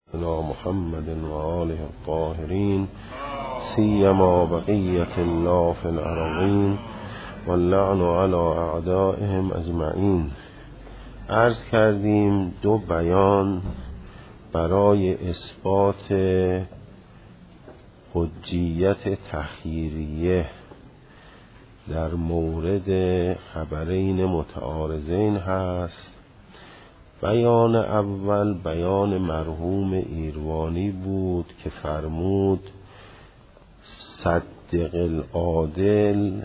إلى محمد وآله الطاهرين سيما بقية الله في الأرضين واللعن على أعدائهم أجمعین. عرض کردیم دو بیان برای اثبات حجیت تخییریه در مورد خبرین متعارضین هست. بیان اول بیان مرحوم ایروانی بود که فرمود صدق العادل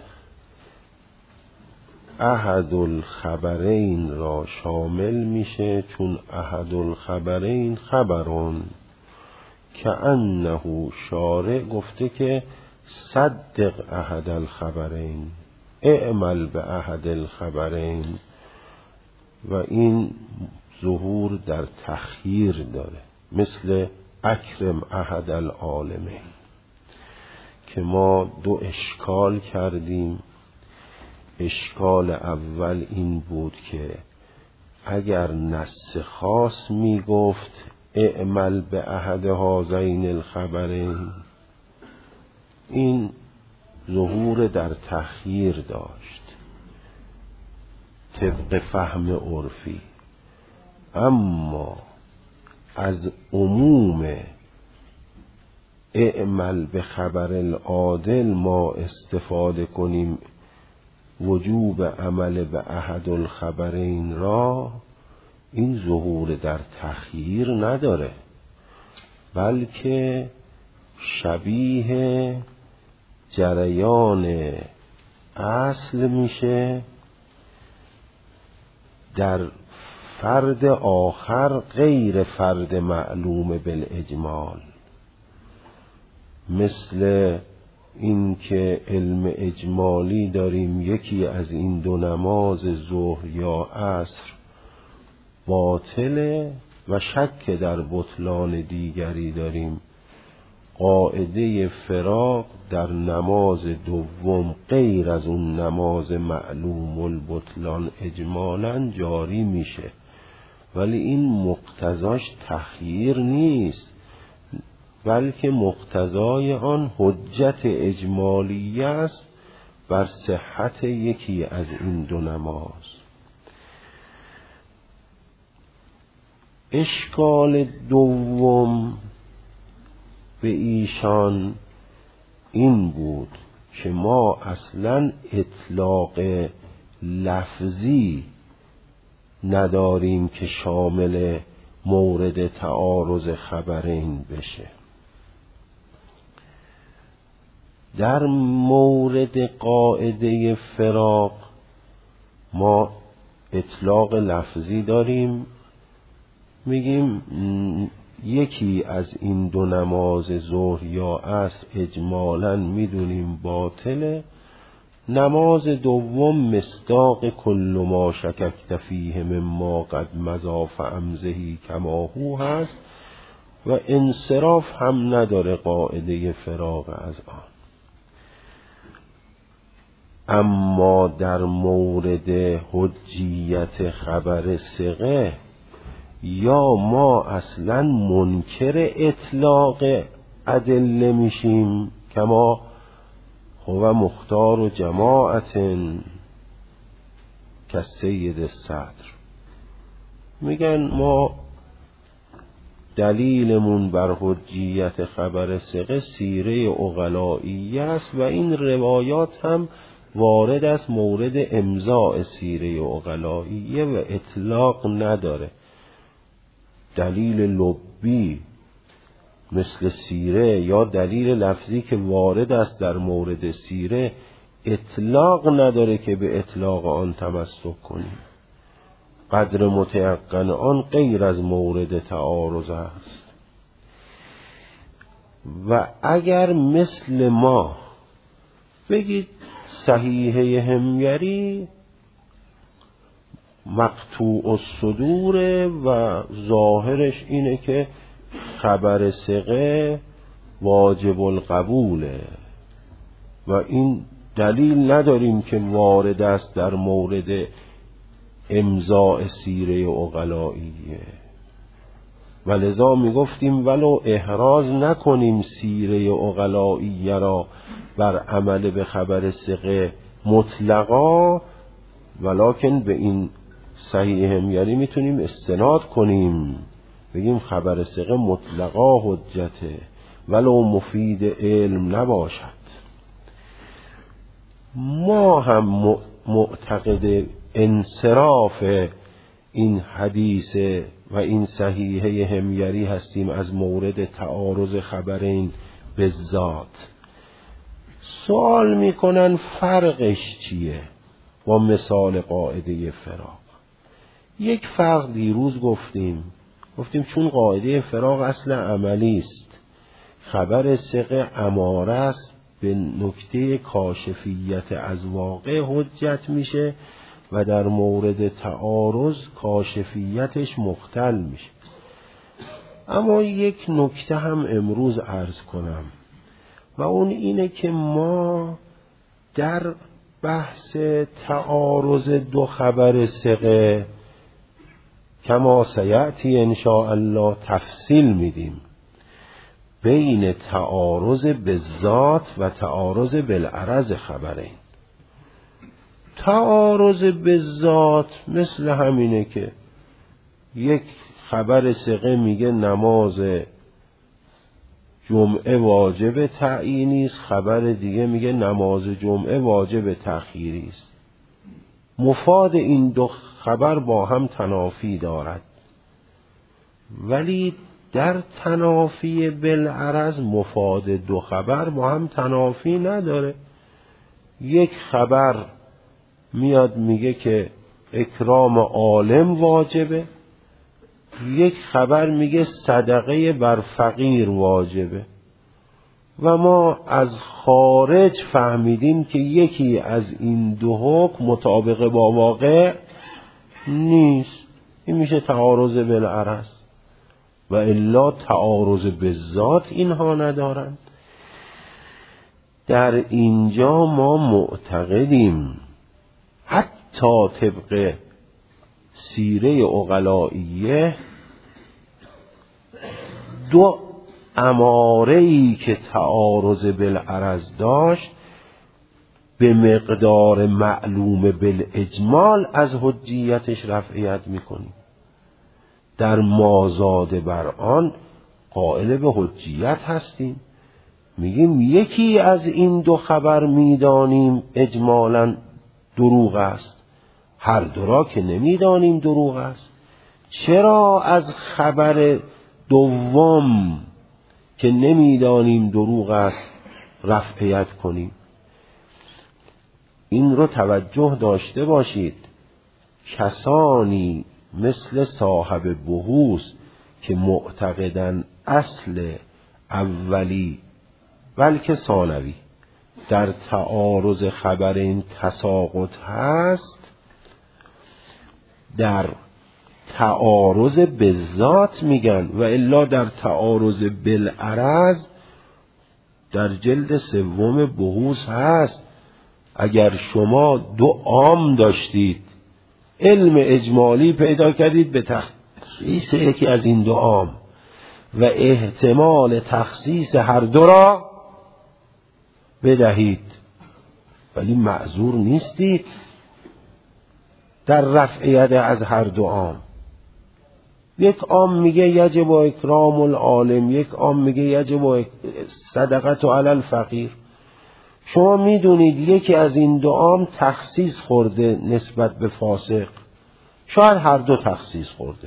احد الخبرین را شامل میشه، چون احد الخبرین خبرون که انه شارع گفته که صدق احد الخبرین، اعمل به احد الخبرین، و این ظهور در تخییر داره، مثل اکرم احد العالمین که ما دو اشکال کردیم. اشکال اول این بود که اگر نص خاص می گفت اعمل به احد هذین الخبرین، این ظهور در تخییر داشت طبق فهم عرفی. اما از عموم اعمل به خبر العادل ما استفاده کنیم وجوب عمل به احد الخبرین را، این ظهور در تخییر نداره، بلکه شبیه جریان اصل میشه در فرد آخر غیر فرد معلوم بالاجمال، مثل این که علم اجمالی داریم یکی از این دو نماز ظهر یا عصر باطله و شک در بطلان دیگری داریم. قاعده فراق در نماز دوم غیر از اون نماز معلوم البطلان اجمالاً جاری میشه، ولی این مقتضاش تخییر نیست، بلکه مقتضای آن حجت اجمالیه است بر صحت یکی از این دو نماز. اشکال دوم به ایشان این بود که ما اصلا اطلاق لفظی نداریم که شامل مورد تعارض خبرین بشه. در مورد قاعده فراق ما اطلاق لفظی داریم، میگیم یکی از این دو نماز ظهر یا عصر اجمالاً میدونیم باطله، نماز دوم مصداق کل ما شککت فیه مما قد مضی فامضی کما هو هست و انصراف هم نداره قاعده فراق از آن. اما در مورد حجیت خبر ثقه یا ما اصلا منکر اطلاق ادله میشیم کما هو مختار و جماعت که سید الصدر، میگن ما دلیلمون بر حجیت خبر ثقه سیره عقلائیه است و این روایات هم وارد از مورد امضاء سیره عقلائیه و اطلاق نداره. دلیل لبی مثل سیره یا دلیل لفظی که وارد است در مورد سیره اطلاق نداره که به اطلاق آن تمسک کنیم. قدر متیقن آن غیر از مورد تعارض است. و اگر مثل ما بگید صحیحه همگری مقطوع الصدور و ظاهرش اینه که خبر ثقه واجب القبوله و این دلیل نداریم که وارد است در مورد امضاء سیره عقلائیه، و لذا میگفتیم ولو احراز نکنیم سیره عقلائیه را بر عمل به خبر ثقه مطلقا، ولکن به این صحیح همیاری میتونیم استناد کنیم، بگیم خبر ثقه مطلقا حجته ولو مفید علم نباشد. ما هم معتقد انصراف این حدیث و این صحیحه همیاری هستیم از مورد تعارض خبرین به ذات. سوال میکنن فرقش چیه با مثال قاعده فراق؟ یک فرق دیروز گفتیم چون قاعده فراق اصل عملی است، خبر ثقه اماره است به نکته کاشفیت از واقع حجت میشه و در مورد تعارض کاشفیتش مختل میشه. اما یک نکته هم امروز عرض کنم و اون اینه که ما در بحث تعارض دو خبر ثقه کما سیأتی ان شاء الله تفصیل میدیم بین تعارض بالذات و تعارض بالعرض خبرین. تعارض بالذات مثل همینه که یک خبر ثقه میگه نماز جمعه واجب تعیینی است، خبر دیگه میگه نماز جمعه واجب تأخیری است. مفاد این دو خبر با هم تنافی دارد، ولی در تنافی بالعرض مفاد دو خبر با هم تنافی نداره. یک خبر میاد میگه که اکرام عالم واجبه، یک خبر میگه صدقه بر فقیر واجبه و ما از خارج فهمیدیم که یکی از این دو حکم مطابق با واقع نیست. این میشه تعارض بالعرض و الا تعارض بالذات اینها ندارند. در اینجا ما معتقدیم حتی طبق سیره عقلائیه دو اماره‌ای که تعارض بالعرض داشت به مقدار معلوم بالاجمال از حجیتش رفعیت میکنیم. در مازاد بر آن قائل به حجیت هستیم، میگیم یکی از این دو خبر میدانیم اجمالاً دروغ است، هر دو را که نمیدانیم دروغ است. چرا از خبر دوم که نمیدانیم دروغ است رفعیت کنیم؟ این رو توجه داشته باشید. کسانی مثل صاحب بحوث که معتقدن اصل اولی بلکه ثانوی در تعارض خبرین تساقط هست، در تعارض بالذات میگن و الا در تعارض بالعرض در جلد سوم بحوث هست. اگر شما دو عام داشتید علم اجمالی پیدا کردید به تخصیص یکی از این دو عام و احتمال تخصیص هر دو را بدهید، ولی معذور نیستید در رفعیت از هر دو عام. یک عام میگه یجب اکرام العالم، یک عام میگه یجب صدقه علی الفقیر. شما میدونید یکی از این دو عام تخصیص خورده نسبت به فاسق، شاید هر دو تخصیص خورده.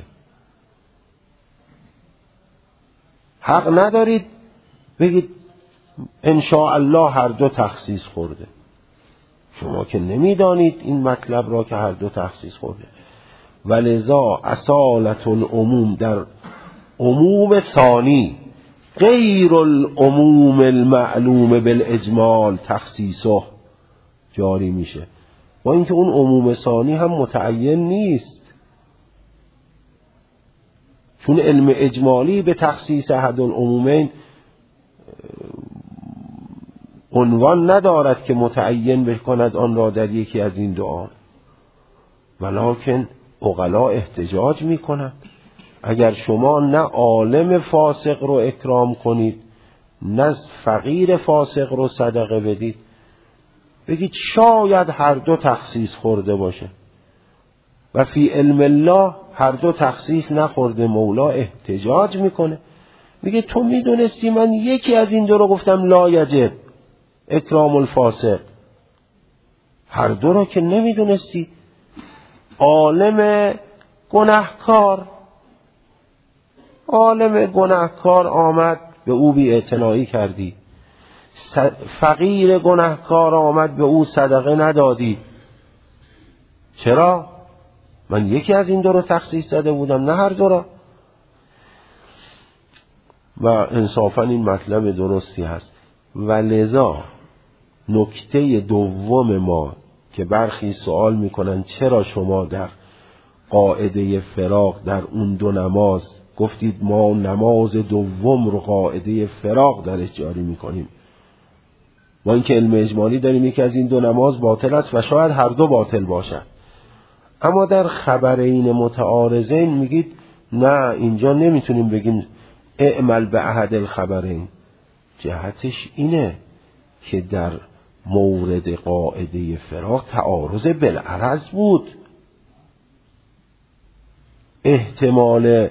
حق ندارید بگید ان شاء الله هر دو تخصیص خورده، شما که نمیدانید این مطلب را که هر دو تخصیص خورده. ولذا اصالت العموم در عموم ثانی غیر العموم المعلوم بالاجمال تخصیصه جاری میشه، با اینکه اون عموم ثانی هم متعین نیست، چون علم اجمالی به تخصیص احد العمومین عنوان ندارد که متعین بکند آن را در یکی از این دو عام، ولکن عقلا احتجاج میکنند اگر شما نه عالم فاسق رو اکرام کنید نه فقیر فاسق رو صدقه بدید، بگید شاید هر دو تخصیص خورده باشه و فی علم الله هر دو تخصیص نخورده. مولا احتجاج میکنه، میگه تو میدونستی من یکی از این دو رو گفتم لا یجب اکرام الفاسق، هر دو رو که نمیدونستی. عالم گناهکار آمد به او بی‌اعتنایی کردی، فقیر گناهکار آمد به او صدقه ندادی. چرا؟ من یکی از این دو رو تخصیص داده بودم نه هر دو را. و انصافا این مطلب درستی هست. و لذا نکته دوم ما که برخی سوال میکنن چرا شما در قاعده فراق در اون دو نماز گفتید ما نماز دوم رو قاعده فراق درش جاری میکنیم، ما این که علم اجمالی داریم یکی از این دو نماز باطل است و شاید هر دو باطل باشد، اما در خبرین متعارضین میگید نه اینجا نمیتونیم بگیم اعمل به احد الخبرین. جهتش اینه که در مورد قاعده فراق تعارض بالعرض بود، احتمال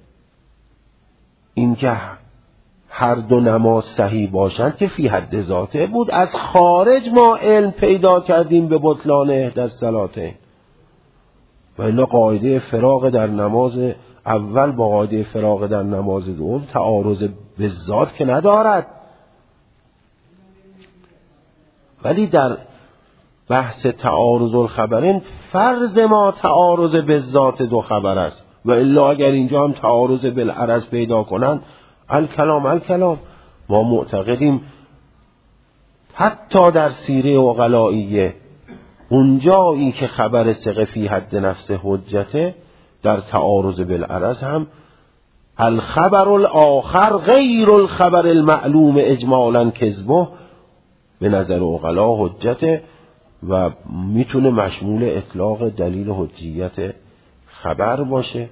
اینکه هر دو نماز صحیح باشند که فی حد ذاته بود. از خارج ما علم پیدا کردیم به بطلان احدی الصلاتین، و الا قاعده فراق در نماز اول با قاعده فراق در نماز دوم تعارض به ذات که ندارد. ولی در بحث تعارض الخبرین فرض ما تعارض به ذات دو خبر است، و الا اگر اینجا هم تعارض بالعرض پیدا کنند الکلام ما معتقدیم حتی در سیره عقلائیه اونجایی که خبر ثقه فی حد نفس حجته در تعارض بالعرض هم الخبر الاخر غیر الخبر المعلوم اجمالا کذبه به نظر عقلا حجته و میتونه مشمول اطلاق دلیل حجیت خبر باشه.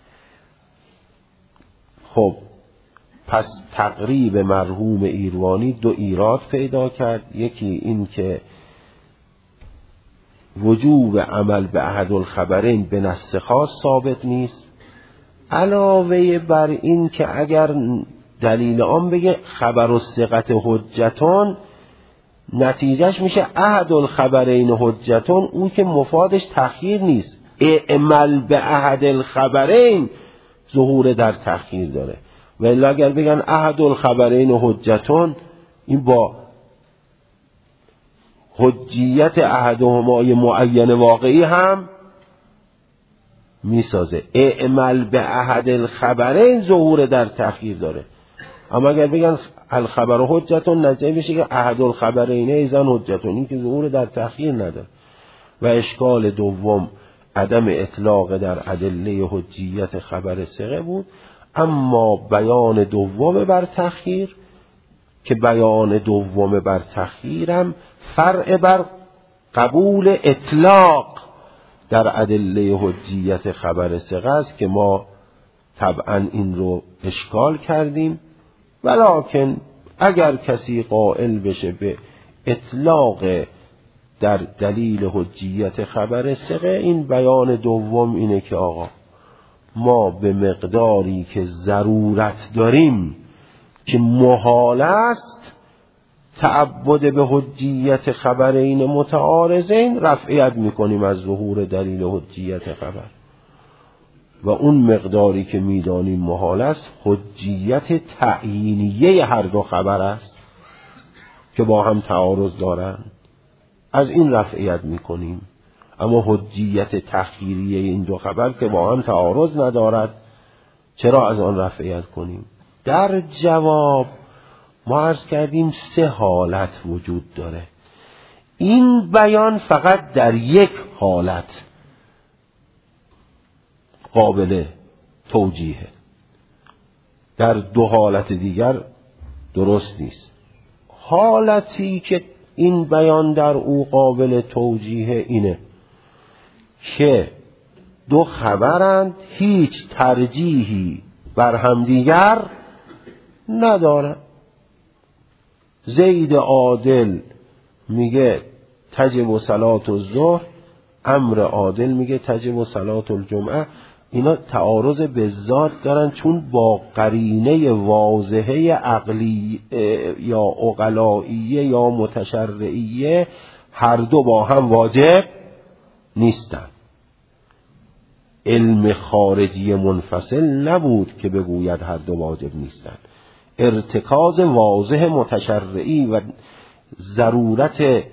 خب پس تقریب مرحوم ایروانی دو ایراد پیدا کرد. یکی این که وجوب عمل به احد الخبرین به نص خاص ثابت نیست، علاوه بر این که اگر دلیل آن بگه خبر الثقت حجتون نتیجهش میشه احد الخبرین حجتون، اون که مفادش تخییر نیست. اعمل به احد الخبرین ظهور در تخییر داره، و الا اگر بگن احد الخبرین حجتون این با حجیت احدهما معین واقعی هم میسازه. اعمل به احد الخبرین ظهور در تخییر داره، اما اگر بگن الخبر حجتون نتیجه میشه که احد الخبرین ایزن حجتون، این که ظهور در تخییر نداره. و اشکال دوم عدم اطلاق در ادله حجیت خبر ثقه بود. اما بیان دوم بر تخییر که بیان دوم بر تخییرم فرع بر قبول اطلاق در ادله حجیت خبر ثقه است که ما طبعا این رو اشکال کردیم. ولکن اگر کسی قائل بشه به اطلاق در دلیل حجیت خبر ثقه، این بیان دوم اینه که آقا ما به مقداری که ضرورت داریم که محال است تعبد به حجیت خبرین متعارضین رفعیت میکنیم از ظهور دلیل حجیت خبر، و اون مقداری که میدانیم محال است حجیت تعیینیه هر دو خبر است که با هم تعارض دارند، از این رفعیت میکنیم. اما حجیت تخییریه این دو خبر که با هم تعارض ندارد چرا از آن رفعیت کنیم؟ در جواب ما عرض کردیم سه حالت وجود داره. این بیان فقط در یک حالت قابل توجیهه، در دو حالت دیگر درست نیست. حالتی که این بیان در او قابل توجیه اینه که دو خبرند هیچ ترجیحی بر همدیگر ندارن. زید عادل میگه تجب صلاة الظهر، عمرو عادل میگه تجب صلاة الجمعه. اینا تعارض به ذات دارن، چون با قرینه واضحه عقلی یا عقلائیه یا متشرعیه هر دو با هم واجب نیستن. علم خارجی منفصل نبود که بگوید هر دو واجب نیستن. ارتکاز واضح متشرعی و ضرورت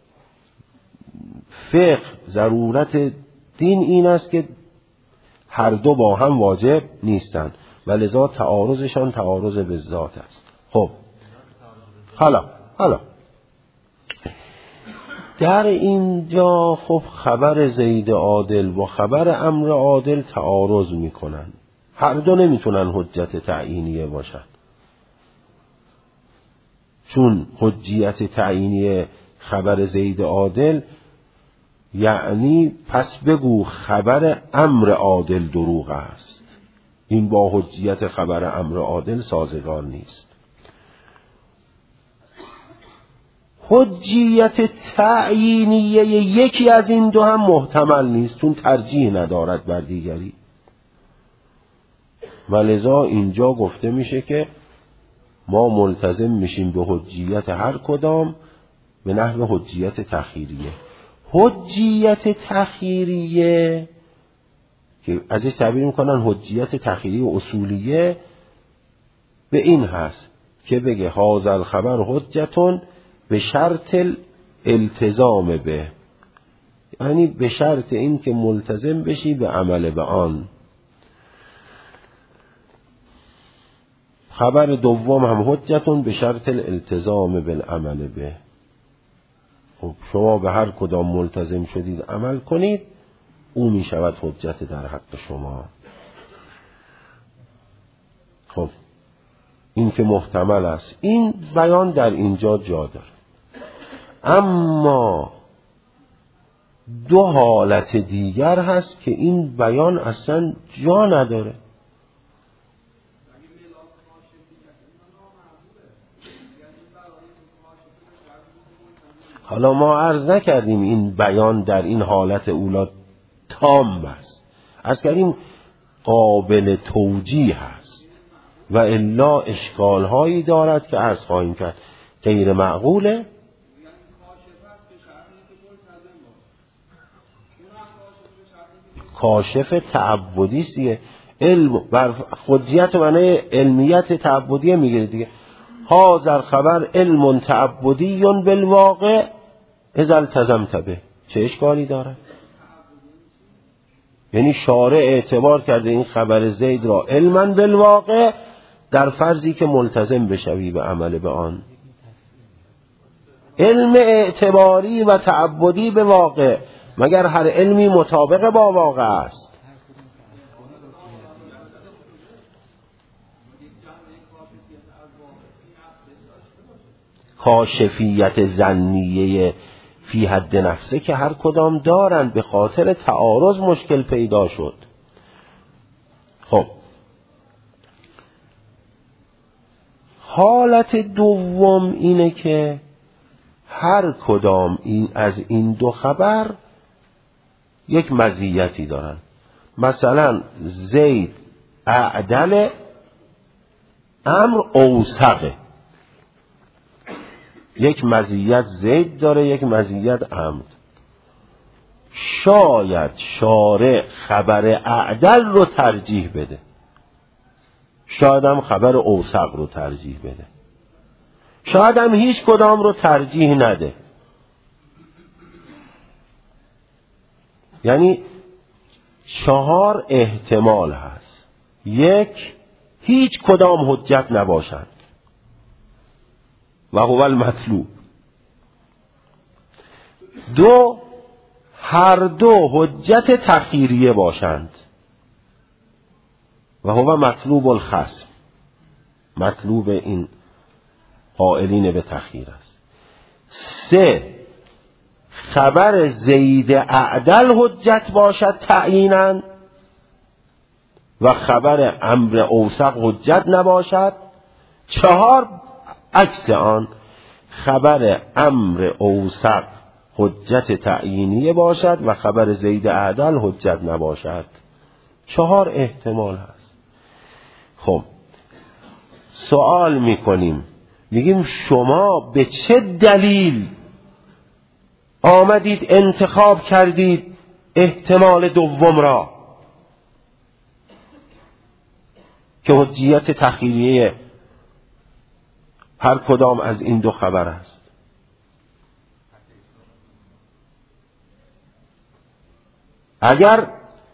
فقه، ضرورت دین این است که هر دو با هم واجب نیستند و لذا تعارضشان تعارض به ذات است. خب حالا در اینجا خب خبر زید عادل و خبر عمرو عادل تعارض میکنن، هر دو نمیتونن حجت تعیینیه باشن، چون حجیت تعیینی خبر زید عادل یعنی پس بگو خبر عمرو عادل دروغ است، این با حجیت خبر عمرو عادل سازگار نیست. حجیت تعیینیه یکی از این دو هم محتمل نیست، چون ترجیح ندارد بر دیگری، ولذا اینجا گفته میشه که ما ملتزم میشیم به حجیت هر کدام به نحو حجیت تخیریه. حجیت تخیریه که ازش تعبیر میکنن حجیت تخیری و اصولیه، به این هست که بگه هذا الخبر حجتون به شرط الالتزام به، یعنی به شرط این که ملتزم بشی به عمل به آن. خبر دوم هم حجتون به شرط الالتزام بالعمل به. خب شما به هر کدام ملتزم شدید عمل کنید، او می شود حجت در حق شما. خب این که محتمل است، این بیان در اینجا جا داره. اما دو حالت دیگر هست که این بیان اصلا جا نداره. حالا ما عرض نکردیم این بیان در این حالت اولا تام است، عرض کردیم قابل توجیه هست و الا اشکال هایی دارد که عرض خواهیم کرد غیر معقوله. کاشف تعبدی سیه، علم بر خودیت معنی علمیت تعبدیه میگیره دیگه. هازر خبر علم تعبدی بالواقع اذا التزمت به، چه اشکالی داره؟ یعنی شارع اعتبار کرده این خبر زید را علما بالواقع در فرضی که ملتزم بشوی به عمل به آن. علم اعتباری و تعبدی به واقع، مگر هر علمی مطابق با واقع است؟ کاشفیت ظنیه فی حد نفسه که هر کدام دارند، به خاطر تعارض مشکل پیدا شد. خب حالت دوم اینه که هر کدام از این دو خبر یک مزیتی دارن. مثلا زید اعدل، عمرو اوثقه. یک مزیت زید داره، یک مزیت عمرو. شاید شارع خبر اعدل رو ترجیح بده، شاید هم خبر اوثق رو ترجیح بده، شاید هم هیچ کدام رو ترجیح نده. یعنی 4 احتمال هست. 1 هیچ کدام حجت نباشند و هو المطلوب. 2 هر دو حجت تخیریه باشند و هو مطلوب الخصم، مطلوب این قائلین به تخییر است. 3 خبر زید اعدل حجت باشد تعییناً و خبر امر اوثق حجت نباشد. 4 عکس آن، خبر امر اوثق حجت تعیینیه باشد و خبر زید اعدل حجت نباشد. 4 احتمال هست. خب سوال میکنیم، میگیم شما به چه دلیل آمدید انتخاب کردید احتمال دوم را که حجیت تخیلیه هر کدام از این 2 خبر است؟ اگر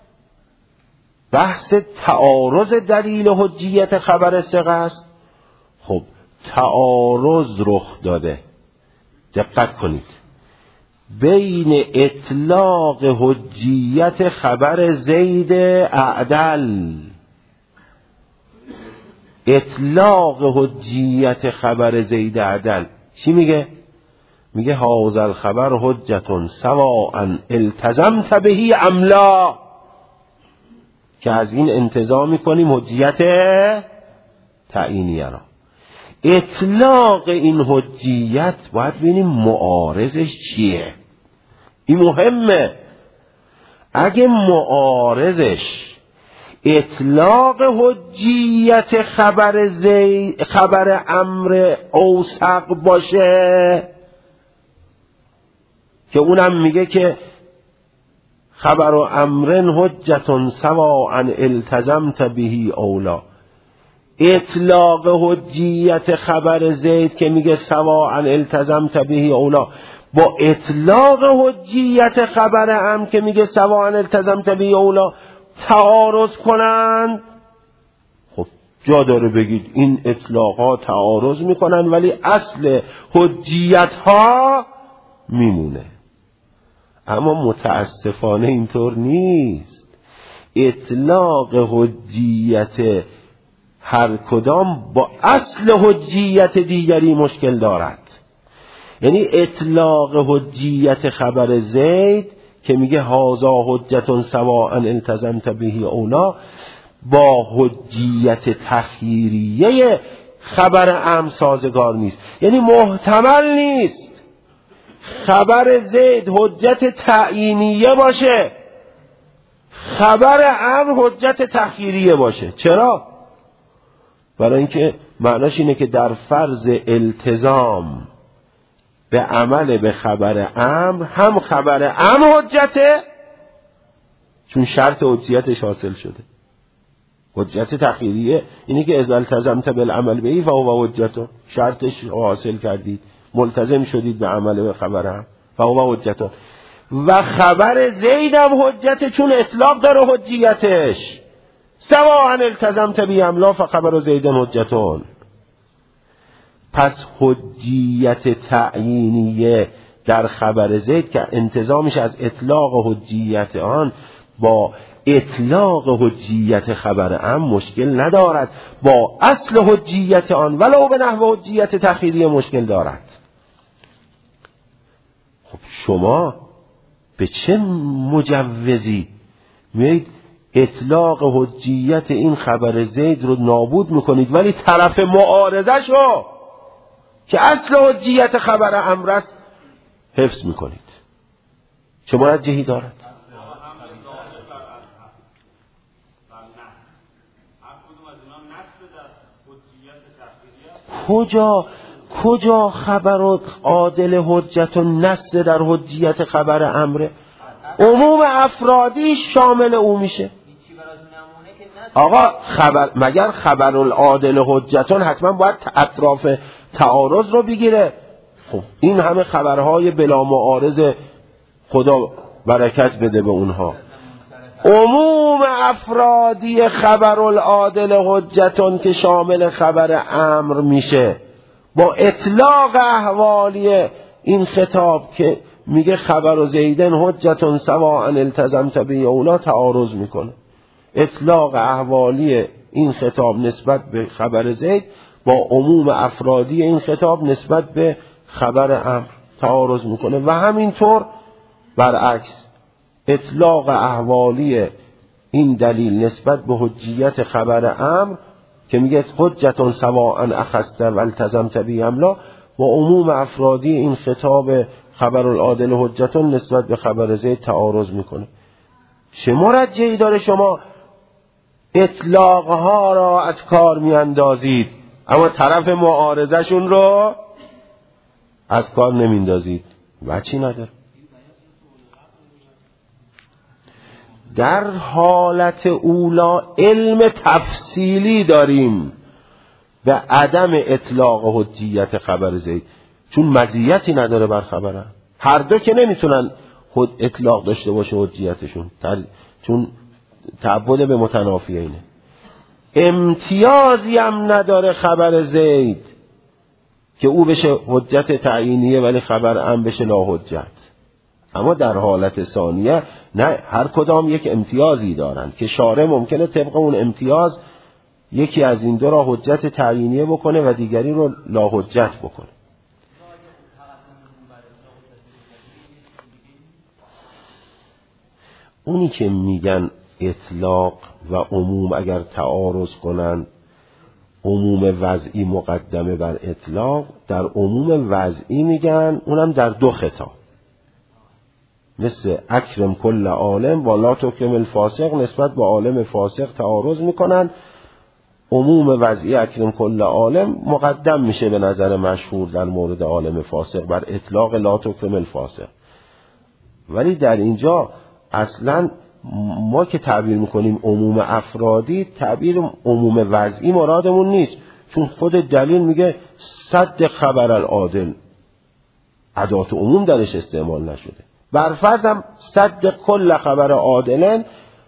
بحث تعارض دلیل حجیت خبر ثقه است، خب تعارض رخ داده. دقت کنید، بین اطلاق حجیت خبر زید اعدل، اطلاق حجیت خبر زید اعدل چی میگه؟ میگه هذا الخبر حجت سواء التزمت به ام لا، که از این انتزاع میکنیم حجیت تعیینیه را. اطلاق این حجیت باید ببینیم معارضش چیه. این مهمه. اگه معارضش اطلاق حجیت خبر امر اوثق باشه که اونم میگه که خبر و امرن حجتون سواء التزمت به اولا، اطلاق حجیت خبر زید که میگه سواء التزمت به اولا با اطلاق حجیت خبر امر که میگه سواء التزمت به اولا تعارض کنند، خب جا داره بگید این اطلاقات تعارض میکنن ولی اصل حجیت ها میمونه. اما متاسفانه اینطور نیست. اطلاق حجیت هر کدام با اصل حجیت دیگری مشکل دارد. یعنی اطلاق حجیت خبر زید که میگه هازا حجتون سواء التزمت به اولا با حجیت تخییریه خبر امر سازگار نیست. یعنی محتمل نیست خبر زید حجت تعیینیه باشه، خبر امر حجت تخییریه باشه. چرا؟ برای اینکه معناش اینه که در فرض التزام به عمل به خبر امر هم خبر امر حجته، چون شرط حجیتش حاصل شده. حجت تخییریه اینی که اذا التزمت بالعمل بهی فهو حجته، شرطش حاصل کردید، ملتزم شدید به عمل به خبر امر فهو حجته. و خبر زید هم حجته چون اطلاق داره حجیتش، سواء التزمت به ام لا فخبر زید حجتون. پس حجیت تعیینیه در خبر زید که انتظامش از اطلاق حجیت آن با اطلاق حجیت خبر ام مشکل ندارد، با اصل حجیت آن ولو به نحو حجیت تخییری مشکل دارد. خب شما به چه مجوزی میایید اطلاق حجیت این خبر زید رو نابود میکنید ولی طرف معارضه شو که اصل حجیت خبر امر است حفظ میکنید؟ چه مرجحی دارد؟ کجا خبر عادل حجت و نص در حجیت خبر امره؟ عموم افرادی شامل او میشه. آقا مگر خبر العادل حجتون حتما باید اطراف تعارض رو بگیره؟ خب این همه خبرهای بلا معارض، خدا برکت بده به اونها. عموم افرادی خبر العادل حجتون که شامل خبر امر میشه با اطلاق احوالی این خطاب که میگه خبر زیدن حجتون سواء التزمت به اولا تعارض میکنه. اطلاق احوالی این خطاب نسبت به خبر زید با عموم افرادی این خطاب نسبت به خبر امر تعارض میکنه. و همینطور برعکس اطلاق احوالی این دلیل نسبت به حجیت خبر امر که میگه حجتون سواء اخذت و التزمت به املا، و عموم افرادی این خطاب خبر العادل حجتون نسبت به خبر زید تعارض میکنه. چه مرجعی داره شما اطلاقها را از کار میاندازید اما طرف معارضشون رو از کار نمیندازید؟ وجهی نداره. در حالت اولا علم تفصیلی داریم به عدم اطلاق حجیت خبر زید، چون مزیتی نداره بر خبره. هر دو که نمیتونن اطلاق داشته باشه حجیتشون، چون تعبد به متنافی اینه. امتیازی هم نداره خبر زید که او بشه حجت تعیینیه ولی خبر ام بشه لا حجت. اما در حالت ثانیه نه، هر کدام یک امتیازی دارن که شارع ممکنه طبق اون امتیاز یکی از این دو را حجت تعیینیه بکنه و دیگری رو لا حجت بکنه. اونی که میگن اطلاق و عموم اگر تعارض کنن عموم وضعی مقدمه بر اطلاق، در عموم وضعی میگن اونم در دو خطاب، مثل اکرم کل عالم و لا تکرم الفاسق نسبت به عالم فاسق تعارض میکنن. عموم وضعی اکرم کل عالم مقدم میشه به نظر مشهور در مورد عالم فاسق بر اطلاق لا تکرم الفاسق. ولی در اینجا اصلا ما که تعبیر میکنیم عموم افرادی، تعبیر عموم وضعی مرادمون نیست، چون خود دلیل میگه صد خبر العادل، ادات عموم درش استعمال نشده. برفرض هم صد کل خبر عادلن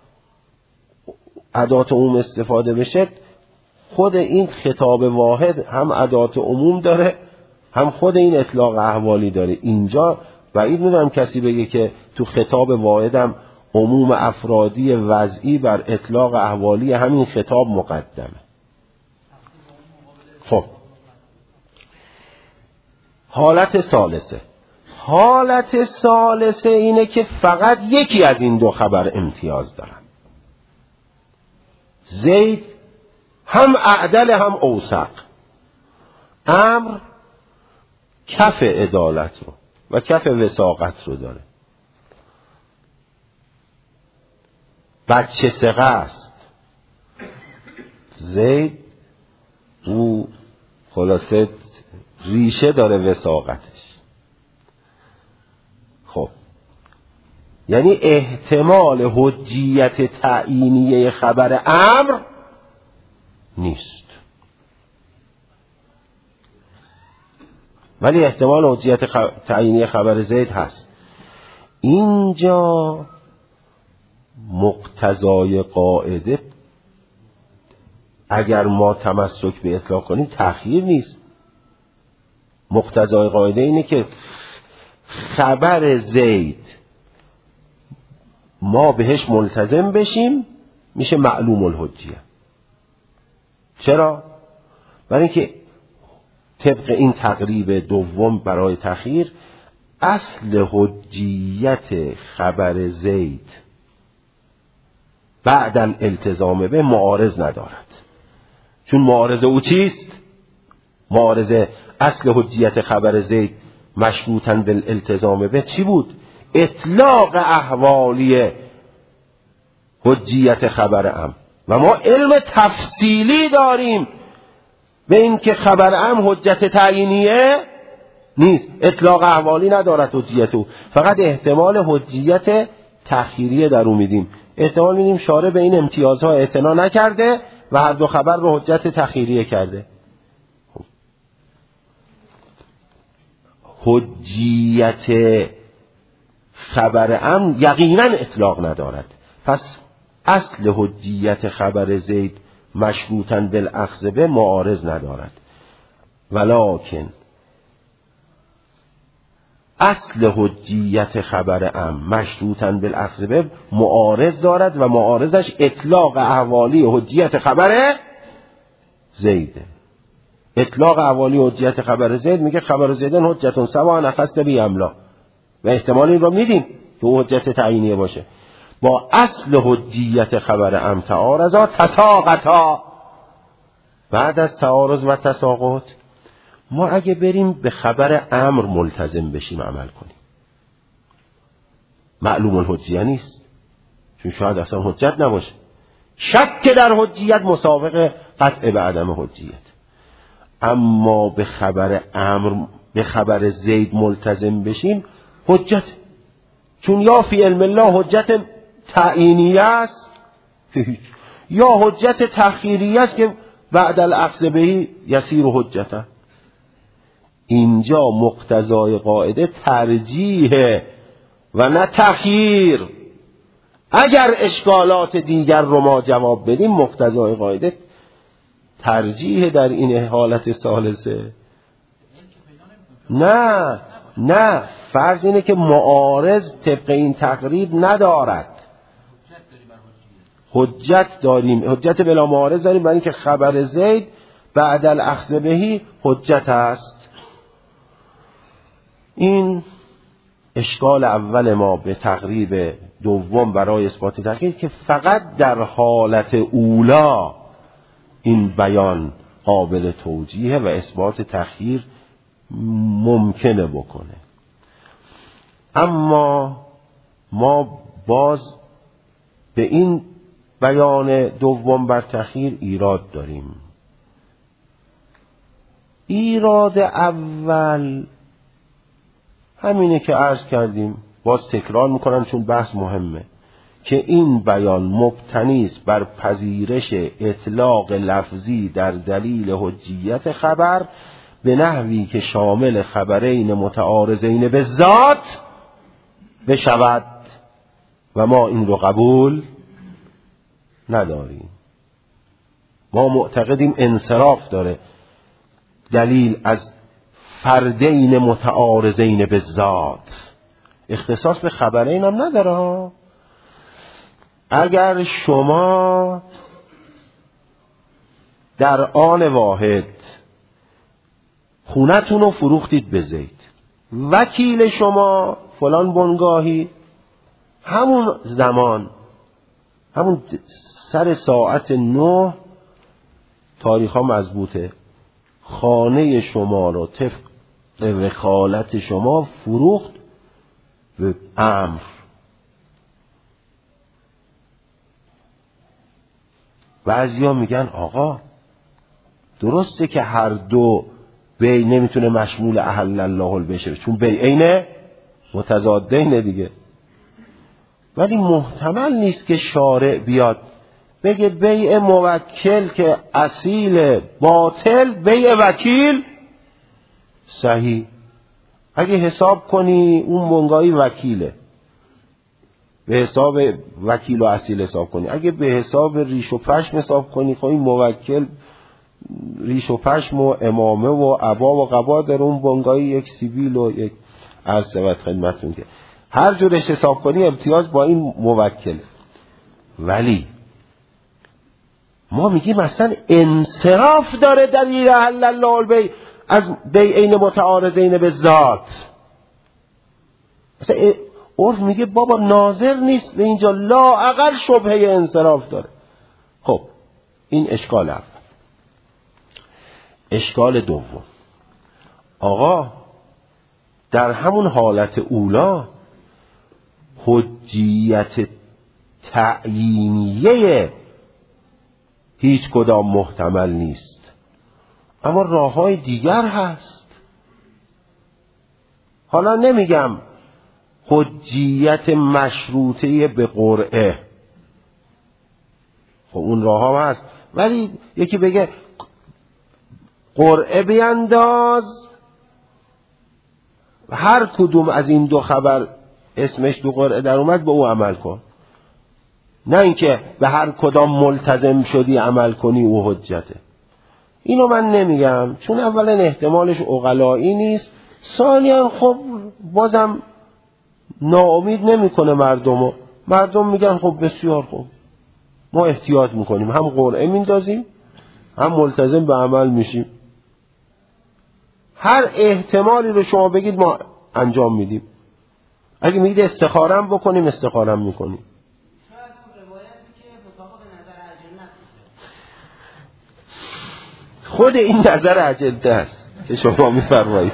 ادات عموم استفاده بشه، خود این خطاب واحد هم ادات عموم داره هم خود این اطلاق احوالی داره. اینجا بعید میدونم کسی بگه که تو خطاب واحدم عموم افرادی وضعی بر اطلاق احوالی همین خطاب مقدمه. خب حالت ثالثه اینه که فقط یکی از این دو خبر امتیاز دارن. زید هم اعدل هم اوثق، امر کف عدالت رو و کف وثاقت رو داره. بچه ثقه است زید، او خلاصه ریشه داره وثاقتش. خب یعنی احتمال حجیت تعیینیه خبر امر نیست، ولی احتمال حجیت تعیینیه خبر زید هست. اینجا مقتضای قاعده اگر ما تمسک به اطلاق کنیم تأخیر نیست. مقتضای قاعده اینه که خبر زید ما بهش ملتزم بشیم میشه معلوم الحجیه. چرا؟ برای اینکه طبق این تقریب دوم برای تأخیر اصل حجیت خبر زید بعد الالتزام به معارض ندارد. چون معارض او چیست؟ معارض اصل حجیت خبر زید مشروطاً بالالتزام به چی بود؟ اطلاق احوالی حجیت خبر ام. و ما علم تفصیلی داریم به این که خبر ام حجت تعیینیه نیست، اطلاق احوالی ندارد حجیت او، فقط احتمال حجیت تأخیریه در او میدیم. احتمال میدیم شارع به این امتیازها اعتنا نکرده و هر دو خبر رو حجت تأخیریه کرده. حجیت خبر ام یقینا اطلاق ندارد. پس اصل حجیت خبر زید مشروطاً بالاخذ به معارض ندارد، ولکن اصل حجیت خبر ام مشروطاً بالاخذ به معارض دارد و معارضش اطلاق احوالی حجیت خبر زیده. اطلاق احوالی حجیت خبر زید میگه خبر زیدن حجتون سواء اخذت به املا و احتمال این رو میدیم که حجت تعیینیه باشه، با اصل حجیت خبر ام تعارضا تساقطا. بعد از تعارض و تساقط ما اگه بریم به خبر امر ملتزم بشیم عمل کنیم، معلوم الحجیه نیست، چون شاید اصلا حجت نباشه. شک در حجیت مسابقه قطع به عدم حجیت. اما به خبر امر، به خبر زید ملتزم بشیم حجت، چون یا فی علم الله حجت تعیینیه است یا حجت تخییریه است که بعد الاخذ بهی یصیر حجته. اینجا مقتضای قاعده ترجیح و نه تخییر. اگر اشکالات دیگر رو ما جواب بدیم مقتضای قاعده ترجیح در این حالت ثالثه. نه فرض اینه که معارض طبق این تقریب ندارد. حجت داریم، حجت بلا معارض داریم، برای اینکه خبر زید بعد الاخذ بهی حجت است. این اشکال اول ما به تقریب دوم برای اثبات تخییر، که فقط در حالت اولا این بیان قابل توجیه و اثبات تخییر ممکنه بکنه. اما ما باز به این بیان دوم بر تخییر ایراد داریم. ایراد اول همینه که عرض کردیم، باز تکرار میکنم چون بحث مهمه، که این بیان مبتنی است بر پذیرش اطلاق لفظی در دلیل حجیت خبر به نحوی که شامل خبرین متعارضین به ذات بشود و ما این رو قبول نداریم. ما معتقدیم انصراف داره دلیل از فردین متعارضین به ذات، اختصاص به خبرین هم نداره. اگر شما در آن واحد خونتون رو فروختید به زید، وکیل شما فلان بنگاهی همون زمان، همون سر ساعت 9 تاریخ ها مضبوطه، خانه شما رو طبق وکالت شما فروخت به امر. بعضیا میگن آقا درسته که هر دو بیع نمیتونه مشمول احل الله بشه، چون بیعین متضادین دیگه، ولی محتمل نیست که شارع بیاد بگه بیع موکل که اصیل باطل، بیع وکیل صحیح. اگه حساب کنی اون بنگاهی وکیله، به حساب وکیل و اصیل حساب کنی. اگه به حساب ریش و پشم حساب کنی، خب این موکل ریش و پشم و امامه و عبا و قبا در اون بنگاهی یک سیبیل و یک عرض ثبت خدمتون که هر جورش حساب کنی امتیاز با این موکله. ولی ما میگیم مثلا انصراف داره دلیل احل الله البیع از بیعین متعارضین به ذات. مثلا عرف میگه بابا ناظر نیست به اینجا، لا اقل شبهه انصراف داره. خب این اشکال اول. اشکال دوم، آقا در همون حالت اولا حجیت تعیینیه هیچ کدام محتمل نیست، اما راه‌های دیگر هست. حالا نمیگم حجیت مشروطه به قرعه، خب اون راه ها هست، ولی یکی بگه قرعه بینداز، هر کدوم از این دو خبر اسمش دو قرعه در اومد به او عمل کن، نه اینکه به هر کدام ملتزم شدی عمل کنی او حجته. اینو من نمیگم، چون اولا احتمالش عقلایی نیست، ثانیا خب بازم ناامید نمیکنه مردمو. مردم میگن خب بسیار خوب، ما احتیاط میکنیم، هم قرعه میندازیم هم ملتزم به عمل میشیم، هر احتمالی رو شما بگید ما انجام میدیم. اگه میگید استخارم بکنیم استخارم میکنیم. خود این نظر اجنده است که شما میفرمایید.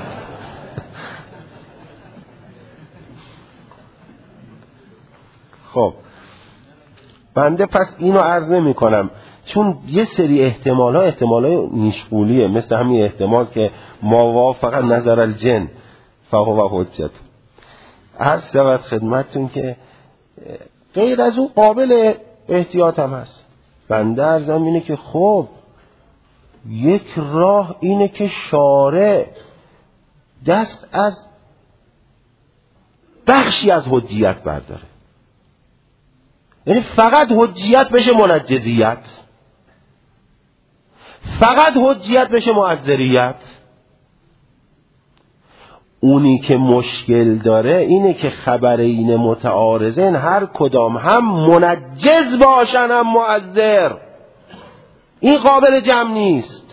خب بنده پس اینو عرض نمی کنم، چون یه سری احتمالای نیشغولیه، مثل همین احتمال که ما وافق نظر الجن فهو حجت. عرض شود خدمتتون که غیر از اون قابل احتیاط هم هست. بنده عرضم اینه که خب یک راه اینه که شارع دست از بخشی از حجیت برداره، یعنی فقط حجیت بشه منجزیت، فقط حجیت بشه معذریت. اونی که مشکل داره اینه که خبرین متعارضین هر کدام هم منجز باشن هم معذر، این قابل جمع نیست.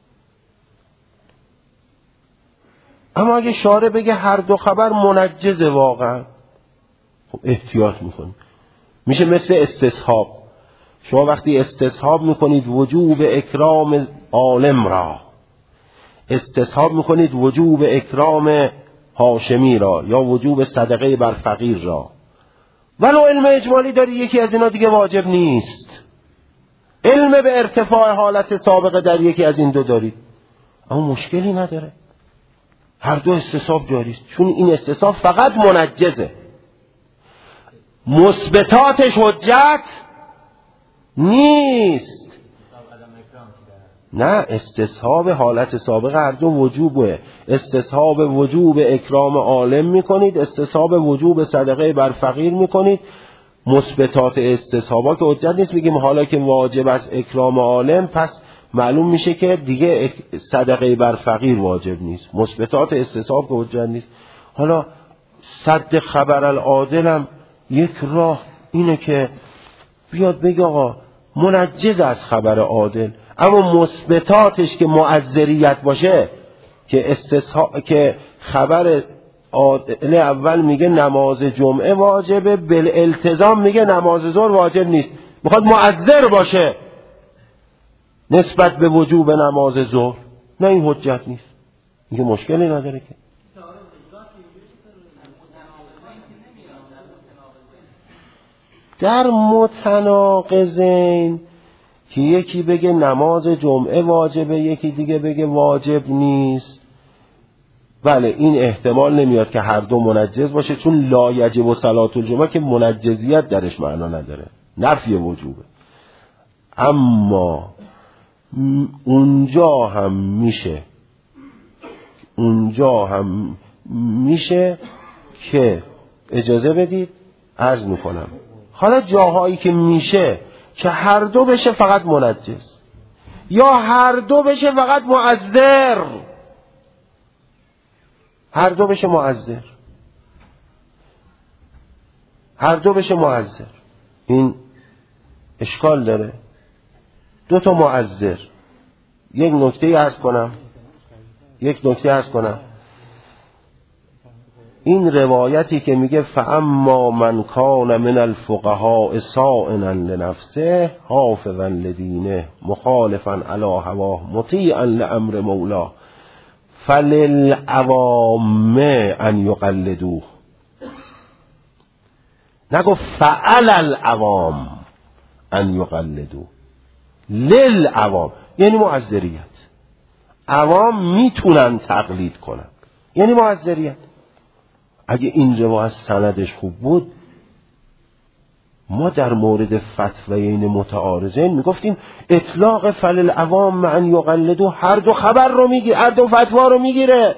اما اگه شارع بگه هر دو خبر منجزه واقعا، خب احتیاط میکنیم. میشه مثل استصحاب. شما وقتی استصحاب میکنید وجوب اکرام عالم را، استصحاب میکنید وجوب اکرام هاشمی را یا وجوب صدقه بر فقیر را، ولو علم اجمالی داری یکی از اینا دیگه واجب نیست، علم به ارتفاع حالت سابقه در یکی از این دو دارید، اما مشکلی نداره، هر دو استصحاب جاری است، چون این استصحاب فقط منجزه، مثبتاتش حجت نیست. نه، استصحاب حالت سابقه هر دو وجوبه. استصحاب وجوب اکرام عالم میکنید، استصحاب وجوب صدقه بر فقیر میکنید. مثبتات استصحابا که حجت نیست، میگیم حالا که واجب است اکرام عالم، پس معلوم میشه که دیگه صدقه بر فقیر واجب نیست. مثبتات استصحاب که حجت نیست. حالا صد خبر العادل هم یک راه اینه که بیاد بگه آقا منجز از خبر عادل، اما مثبتاتش که معذریت باشه، که خبر عادل اول میگه نماز جمعه واجبه، بالالتزام میگه نماز ظهر واجب نیست، میخواد معذر باشه نسبت به وجوب نماز ظهر، نه این حجت نیست، میگه مشکلی نداره که. در متناقضین که یکی بگه نماز جمعه واجبه، یکی دیگه بگه واجب نیست، بله این احتمال نمیاد که هر دو منجز باشه، چون لا یجب صلاة الجمعه که منجزیت درش معنا نداره، نفی وجوبه. اما اونجا هم میشه که اجازه بدید عرض میکنم، حالا جاهایی که میشه که هر دو بشه فقط منجز، یا هر دو بشه فقط معذر، هر دو بشه معذر، این اشکال داره. دو تا معذر. یک نکته عرض کنم، این روایتی که میگه فاما من کان من الفقهاء صائنا لنفسه حافظا لدینه مخالفا علی هواه مطیعا لامر مولاه فللعوام ان یقلدوه، نگو فعل العوام ان یقلدوه، للعوام یعنی معذریت، عوام میتونن تقلید کنن یعنی معذریت. اگه این روایت سندش خوب بود، ما در مورد فتویین متعارضین میگفتیم اطلاق فللعوام ان یقلدو هر دو خبر رو میگیره، هر دو فتوا رو میگیره.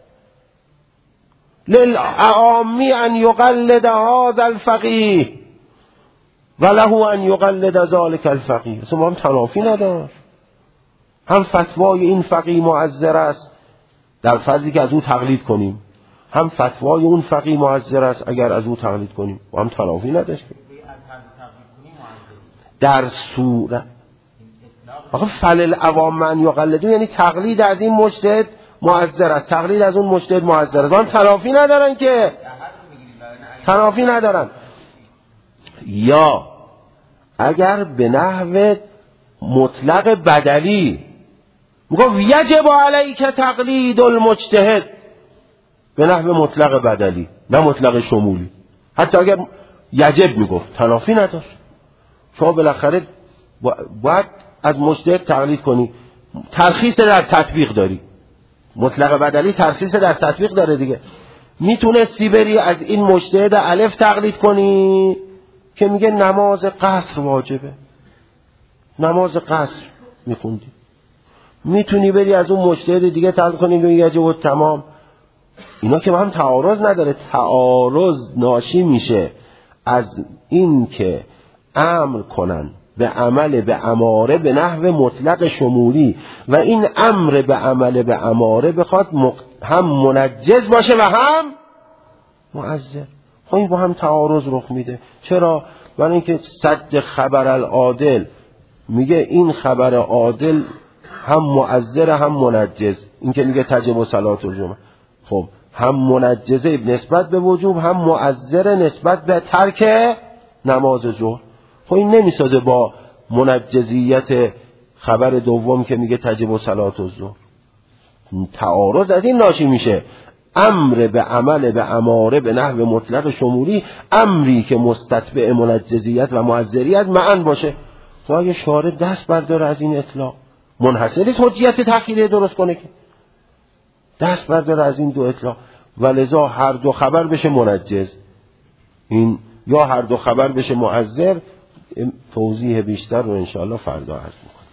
للعامی ان یقلد هذا الفقیه وله ان یقلد ذلك الفقیه، اصلا هم تنافی نداشت. هم فتوای این فقیه معذر است در فرضی که از او تقلید کنیم، هم فتوای اون فقیه معذر است اگر از او تقلید کنیم، و هم تنافی نداشت. در صورت آقا فللعوام من یقلدون یعنی تقلید از این مجتهد معذر است، تقلید از اون مجتهد معذر است، هم تنافی ندارن که. تنافی ندارن. یا اگر به نحو مطلق بدلی میگه یجب علیک تقلید المجتهد، به نحو مطلق بدلی نه مطلق شمولی، حتی اگر یجب میگفت تنافی نداشت. شما بالاخره باید از مجتهد تقلید کنی. ترخیص در تطبیق داری، مطلق بدلی ترخیص در تطبیق داره دیگه. میتونستی بری از این مجتهد الف تقلید کنی که میگه نماز قصر واجبه، نماز قصر میخوندی. میتونی بری از اون مجتهد دیگه تقلید کنی که یجب تمام. اینا که با هم تعارض نداره. تعارض ناشی میشه از این که امر کنن به عمل به اماره به نحو مطلق شمولی و این امر به عمل به اماره بخواد هم منجز باشه و هم مؤثر. خب این با هم تعارض رخ میده. چرا؟ برای اینکه صد خبر العادل میگه این خبر عادل هم مؤثر هم منجز. این که میگه تجب صلات الجمعه، خب هم منجزه نسبت به وجوب هم مؤثر نسبت به ترک نماز ظهر. خب این نمیسازه با منجزیت خبر دوم که میگه تجب صلات الظهر. تعارض از این ناشی میشه. امر به عمل به اماره به نحو مطلق شمولی، امری که مستتبع منجزیت و مؤثریت معن باشه. خب اگه شارع دست برداره از این اطلاق، منحصر نیست حجیت تأخیری درست کنه که دست برداره از این دو اطلاق و لذا هر دو خبر بشه منجز، این یا هر دو خبر بشه مؤثر. توضیح بیشتر رو انشاءالله فردا عرض می‌کنم.